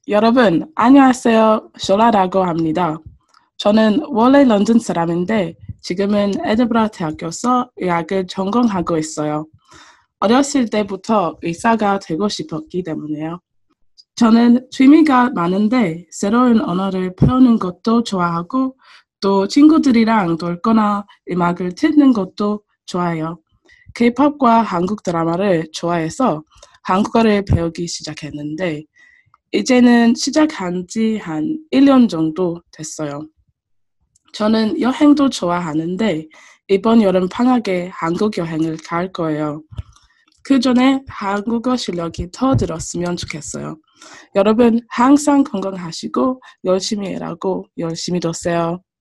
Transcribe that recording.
여러분, 안녕하세요. 쇼라라고 합니다. 저는 원래 런던 사람인데 지금은 에드버러 대학교에서 의학을 전공하고 있어요. 어렸을 때부터 의사가 되고 싶었기 때문에요. 저는 취미가 많은데 새로운 언어를 배우는 것도 좋아하고 또 친구들이랑 놀거나 음악을 듣는 것도 좋아해요. K-팝과 한국 드라마를 좋아해서 한국어를 배우기 시작했는데 이제는 시작한 지 한 1년 정도 됐어요. 저는 여행도 좋아하는데 이번 여름 방학에 한국 여행을 갈 거예요. 그 전에 한국어 실력이 더 늘었으면 좋겠어요. 여러분 항상 건강하시고 열심히 일하고 열심히 노세요.